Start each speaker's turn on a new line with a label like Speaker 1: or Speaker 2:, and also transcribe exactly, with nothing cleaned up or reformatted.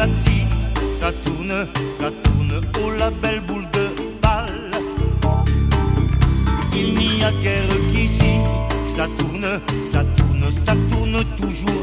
Speaker 1: galaxie, ça tourne, ça tourne, oh la belle boule de balle. Il n'y a guère qu'ici, ça tourne, ça tourne, ça tourne toujours